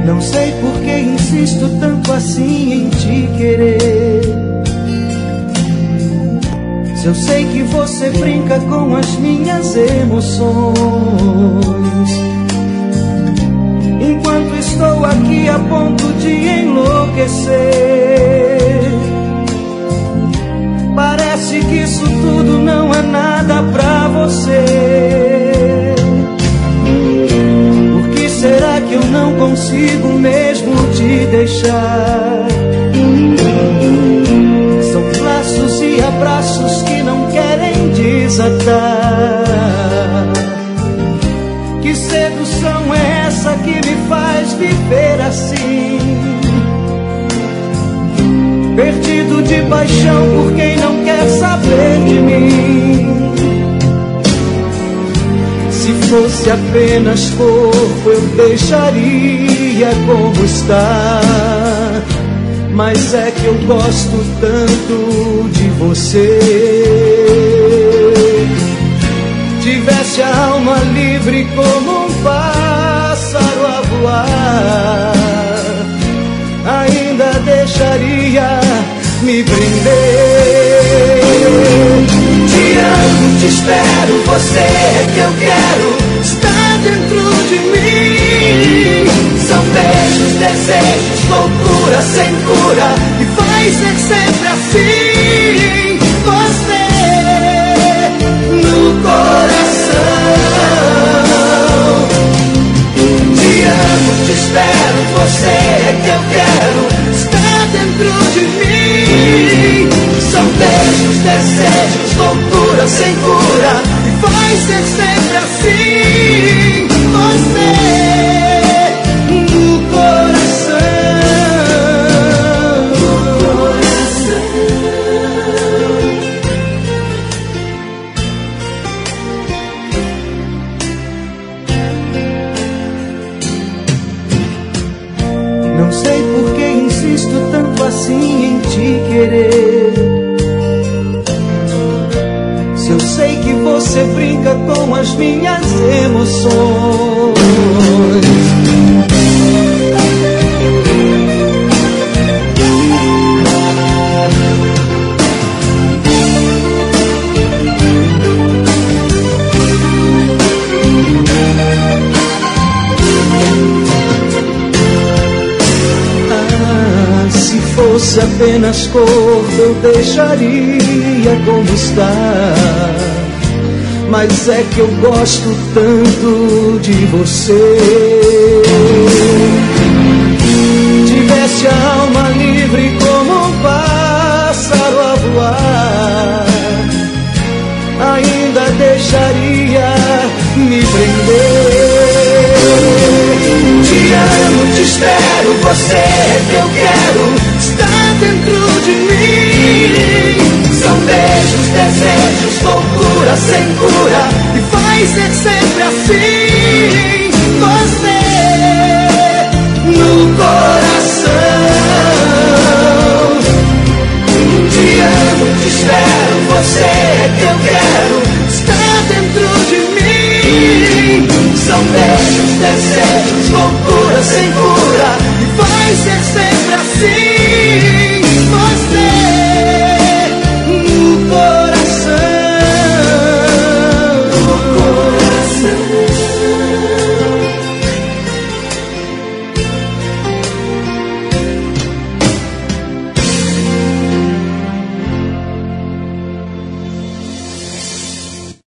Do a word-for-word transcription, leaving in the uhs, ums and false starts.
Não sei por que insisto tanto assim em te querer. Se eu sei que você brinca com as minhas emoções, enquanto estou aqui a ponto de enlouquecer. Parece que isso tudo não é nada pra você. Por que será que eu não consigo mesmo te deixar? São laços e abraços que não querem desatar. Que sedução é essa que me faz viver assim? Perdido de paixão por quem não quer saber de mim. Se fosse apenas corpo eu deixaria como está. Mas é que eu gosto tanto de você. Tivesse a alma livre como um pássaro a voar, ainda deixaria me prender. Te amo, te espero, você é que eu quero, está dentro de mim. São beijos, desejos, loucura sem cura, e vai ser sempre assim. Você no coração. Te amo, te espero, você é que eu quero, está dentro de mim. São beijos, desejos, loucura sem cura, e vai ser sempre assim. Você no coração. No coração. Não sei por que insisto tanto assim em te querer. Se eu sei que você brinca com as minhas emoções, ah, se fosse apenas corpo eu deixaria como está. Mas é que eu gosto tanto de você. Tivesse a alma livre como um pássaro a voar, ainda deixaria me prender. Te amo, te espero, você é que eu quero, está dentro de mim. São beijos, desejos, loucura sem cura, e vai ser sempre assim.